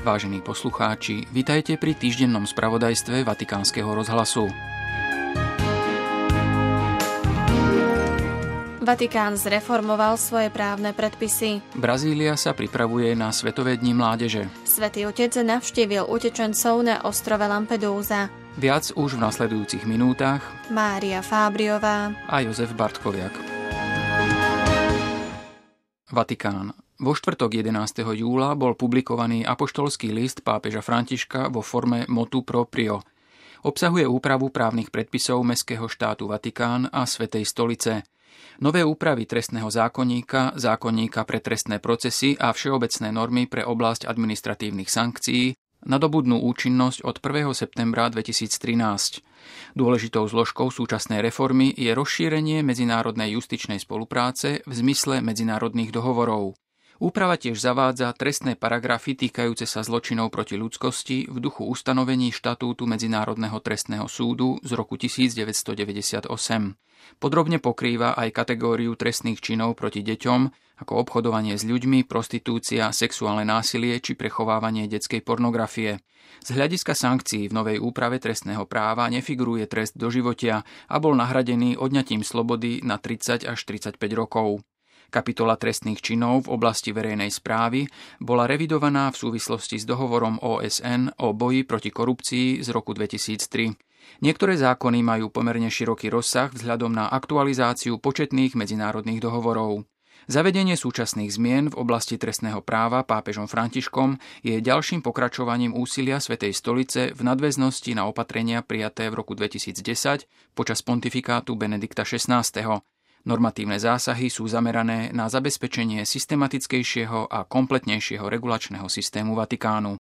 Vážení poslucháči, vitajte pri týždennom spravodajstve Vatikánskeho rozhlasu. Vatikán zreformoval svoje právne predpisy. Brazília sa pripravuje na Svetové dni mládeže. Svätý Otec navštívil utečencov na ostrove Lampedusa. Viac už v nasledujúcich minútach. Mária Fábriová a Jozef Bartkoviak. Vatikán. Vo štvrtok 11. júla bol publikovaný apoštolský list pápeža Františka vo forme motu proprio. Obsahuje úpravu právnych predpisov Mestského štátu Vatikán a Svätej stolice. Nové úpravy trestného zákonníka, zákonníka pre trestné procesy a všeobecné normy pre oblasť administratívnych sankcií nadobudnú účinnosť od 1. septembra 2013. Dôležitou zložkou súčasnej reformy je rozšírenie medzinárodnej justičnej spolupráce v zmysle medzinárodných dohovorov. Úprava tiež zavádza trestné paragrafy týkajúce sa zločinov proti ľudskosti v duchu ustanovení štatútu Medzinárodného trestného súdu z roku 1998. Podrobne pokrýva aj kategóriu trestných činov proti deťom, ako obchodovanie s ľuďmi, prostitúcia, sexuálne násilie či prechovávanie detskej pornografie. Z hľadiska sankcií v novej úprave trestného práva nefiguruje trest doživotia a bol nahradený odňatím slobody na 30 až 35 rokov. Kapitola trestných činov v oblasti verejnej správy bola revidovaná v súvislosti s dohovorom OSN o boji proti korupcii z roku 2003. Niektoré zákony majú pomerne široký rozsah vzhľadom na aktualizáciu početných medzinárodných dohovorov. Zavedenie súčasných zmien v oblasti trestného práva pápežom Františkom je ďalším pokračovaním úsilia Svätej stolice v nadväznosti na opatrenia prijaté v roku 2010 počas pontifikátu Benedikta XVI. Normatívne zásahy sú zamerané na zabezpečenie systematickejšieho a kompletnejšieho regulačného systému Vatikánu.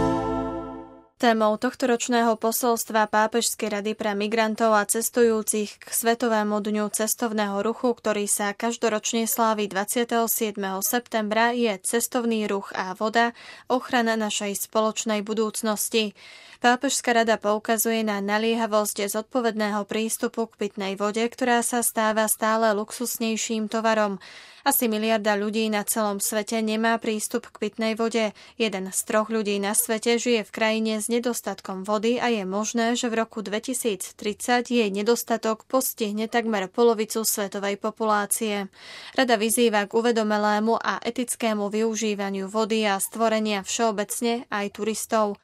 Témou tohtoročného posolstva Pápežskej rady pre migrantov a cestujúcich k Svetovému dňu cestovného ruchu, ktorý sa každoročne slávi 27. septembra, je cestovný ruch a voda, ochrana našej spoločnej budúcnosti. Pápežská rada poukazuje na naliehavosť zodpovedného prístupu k pitnej vode, ktorá sa stáva stále luxusnejším tovarom. Asi miliarda ľudí na celom svete nemá prístup k pitnej vode. 1 z 3 ľudí na svete žije v krajine s nedostatkom vody a je možné, že v roku 2030 jej nedostatok postihne takmer polovicu svetovej populácie. Rada vyzýva k uvedomelému a etickému využívaniu vody a stvorenia všeobecne aj turistov.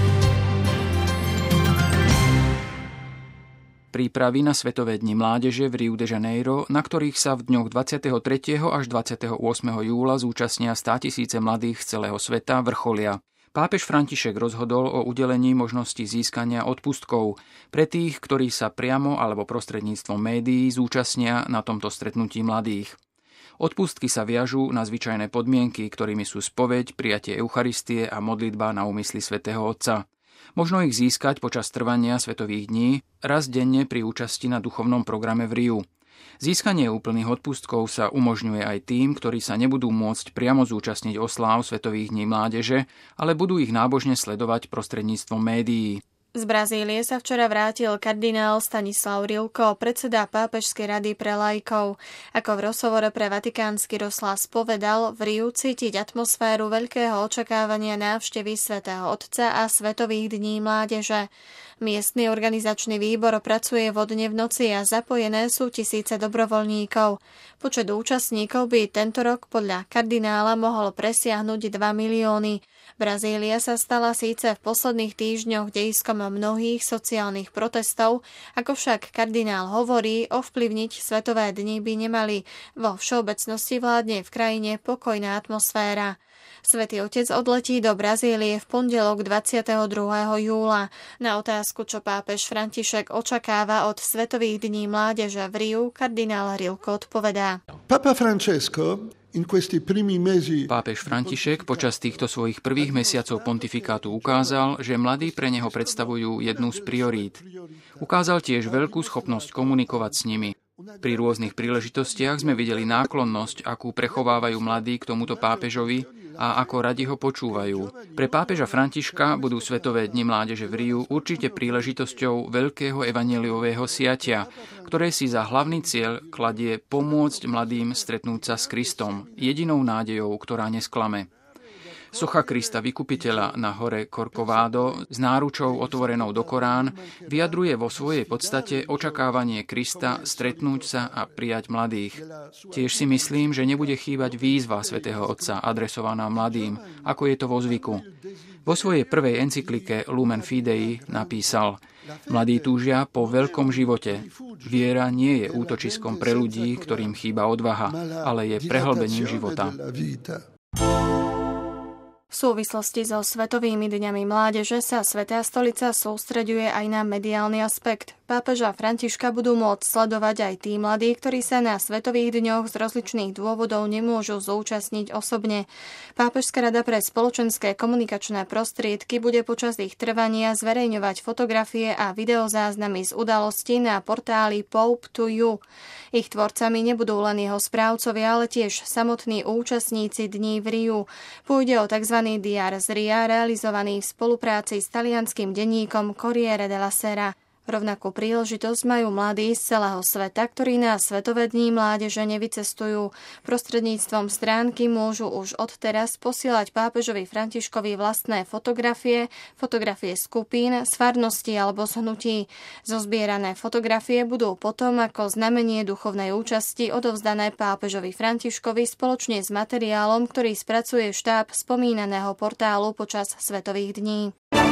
Prípravy na Svetové dni mládeže v Rio de Janeiro, na ktorých sa v dňoch 23. až 28. júla zúčastnia 100 000 mladých z celého sveta, vrcholia. Pápež František rozhodol o udelení možnosti získania odpustkov pre tých, ktorí sa priamo alebo prostredníctvom médií zúčastnia na tomto stretnutí mladých. Odpustky sa viažú na zvyčajné podmienky, ktorými sú spoveď, prijatie Eucharistie a modlitba na úmysly svätého Otca. Možno ich získať počas trvania Svetových dní raz denne pri účasti na duchovnom programe v Riu. Získanie úplných odpustkov sa umožňuje aj tým, ktorí sa nebudú môcť priamo zúčastniť osláv Svetových dní mládeže, ale budú ich nábožne sledovať prostredníctvom médií. Z Brazílie sa včera vrátil kardinál Stanislav Rilko, predseda Pápežskej rady pre laikov. Ako v rozhovore pre Vatikánsky rozhlas povedal, v Riu cítiť atmosféru veľkého očakávania návštevy svätého Otca a Svetových dní mládeže. Miestny organizačný výbor pracuje vodne v noci a zapojené sú tisíce dobrovoľníkov. Počet účastníkov by tento rok podľa kardinála mohol presiahnuť 2 milióny. Brazília sa stala síce v posledných týždňoch dejiskom mnohých sociálnych protestov, ako však kardinál hovorí, ovplyvniť Svetové dni by nemali. Vo všeobecnosti vládne v krajine pokojná atmosféra. Svätý Otec odletí do Brazílie v pondelok 22. júla. Na otázku, čo pápež František očakáva od Svetových dní mládeže v Riu, kardinál Rilko odpovedá. Pápež František počas týchto svojich prvých mesiacov pontifikátu ukázal, že mladí pre neho predstavujú jednu z priorít. Ukázal tiež veľkú schopnosť komunikovať s nimi. Pri rôznych príležitostiach sme videli náklonnosť, akú prechovávajú mladí k tomuto pápežovi a ako radi ho počúvajú. Pre pápeža Františka budú Svetové dni mládeže v Riu určite príležitosťou veľkého evanjeliového siatia, ktoré si za hlavný cieľ kladie pomôcť mladým stretnúť sa s Kristom, jedinou nádejou, ktorá nesklame. Socha Krista Vykupiteľa na hore Corcovado s náručou otvorenou do Korán vyjadruje vo svojej podstate očakávanie Krista stretnúť sa a prijať mladých. Tiež si myslím, že nebude chýbať výzva svätého Otca adresovaná mladým, ako je to vo zvyku. Vo svojej prvej encyklike Lumen Fidei napísal: Mladí túžia po veľkom živote. Viera nie je útočiskom pre ľudí, ktorým chýba odvaha, ale je prehlbením života. V súvislosti so Svetovými dňami mládeže sa Svätá stolica sústreďuje aj na mediálny aspekt. Pápeža Františka budú môcť sledovať aj tí mladí, ktorí sa na Svetových dňoch z rozličných dôvodov nemôžu zúčastniť osobne. Pápežská rada pre spoločenské komunikačné prostriedky bude počas ich trvania zverejňovať fotografie a videozáznamy z udalostí na portáli Pope to You. Ich tvorcami nebudú len jeho správcovia, ale tiež samotní účastníci dní v Riu. Pôjde o tzv. Diar z Ria, realizovaný v spolupráci s talianskym denníkom Corriere della Sera. Rovnakú príležitosť majú mladí z celého sveta, ktorí na Svetové dni mládeže nevycestujú. Prostredníctvom stránky môžu už odteraz posielať pápežovi Františkovi vlastné fotografie skupín, z farnosti alebo z hnutí. Zozbierané fotografie budú potom ako znamenie duchovnej účasti odovzdané pápežovi Františkovi spoločne s materiálom, ktorý spracuje štáb spomínaného portálu počas Svetových dní.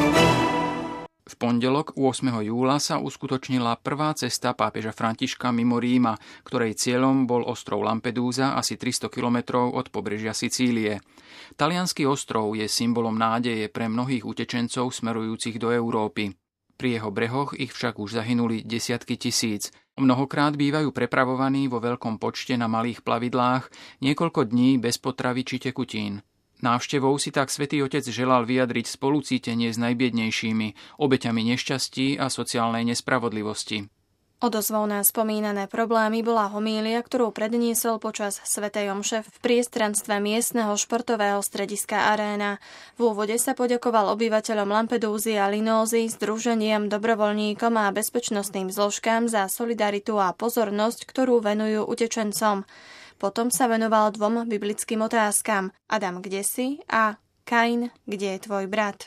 V pondelok 8. júla sa uskutočnila prvá cesta pápeža Františka mimo Ríma, ktorej cieľom bol ostrov Lampedusa asi 300 kilometrov od pobrežia Sicílie. Taliansky ostrov je symbolom nádeje pre mnohých utečencov smerujúcich do Európy. Pri jeho brehoch ich však už zahynuli desiatky tisíc. Mnohokrát bývajú prepravovaní vo veľkom počte na malých plavidlách niekoľko dní bez potravy či tekutín. Návštevou si tak Svätý Otec želal vyjadriť spolucítenie s najbiednejšími, obeťami nešťastí a sociálnej nespravodlivosti. Odozvou na spomínané problémy bola homília, ktorú predniesol počas svätej omše v priestranstve miestneho športového strediska Aréna. V úvode sa poďakoval obyvateľom Lampedúzy a Linózy, združeniam, dobrovoľníkom a bezpečnostným zložkám za solidaritu a pozornosť, ktorú venujú utečencom. Potom sa venoval dvom biblickým otázkam. Adam, kde si? A Kain, kde je tvoj brat?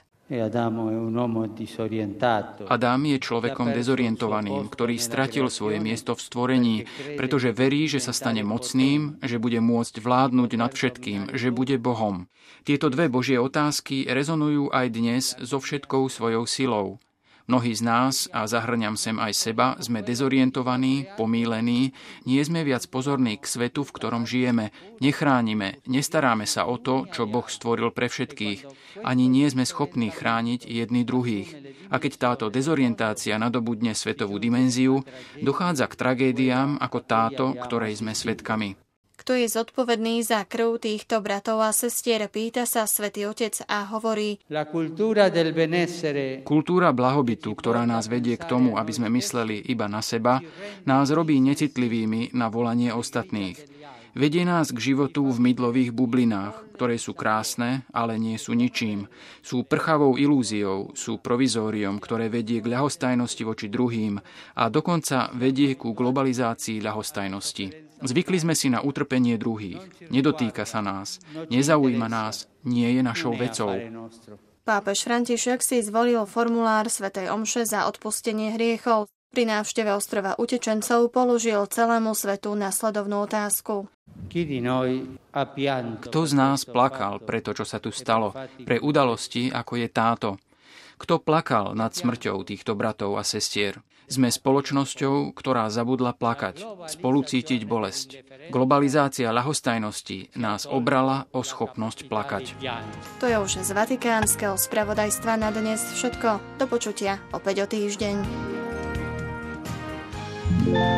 Adam je človekom dezorientovaným, ktorý stratil svoje miesto v stvorení, pretože verí, že sa stane mocným, že bude môcť vládnuť nad všetkým, že bude Bohom. Tieto dve Božie otázky rezonujú aj dnes so všetkou svojou silou. Mnohí z nás, a zahrňam sem aj seba, sme dezorientovaní, pomýlení, nie sme viac pozorní k svetu, v ktorom žijeme, nechránime, nestaráme sa o to, čo Boh stvoril pre všetkých. Ani nie sme schopní chrániť jedni druhých. A keď táto dezorientácia nadobudne svetovú dimenziu, dochádza k tragédiám ako táto, ktorej sme svedkami. Kto je zodpovedný za krv týchto bratov a sestier, pýta sa Svätý Otec a hovorí: Kultúra blahobytu, ktorá nás vedie k tomu, aby sme mysleli iba na seba, nás robí necitlivými na volanie ostatných. Vedie nás k životu v mydlových bublinách, ktoré sú krásne, ale nie sú ničím. Sú prchavou ilúziou, sú provizóriom, ktoré vedie k ľahostajnosti voči druhým a dokonca vedie ku globalizácii ľahostajnosti. Zvykli sme si na utrpenie druhých. Nedotýka sa nás, nezaujíma nás, nie je našou vecou. Pápež František si zvolil formulár svätej omše za odpustenie hriechov. Pri návšteve ostrova utečencov položil celému svetu nasledovnú otázku. Kto z nás plakal pre to, čo sa tu stalo, pre udalosti, ako je táto? Kto plakal nad smrťou týchto bratov a sestier? Sme spoločnosťou, ktorá zabudla plakať, spolu cítiť bolesť. Globalizácia ľahostajnosti nás obrala o schopnosť plakať. To je už z Vatikánskeho spravodajstva na dnes všetko. Do počutia opäť o týždeň.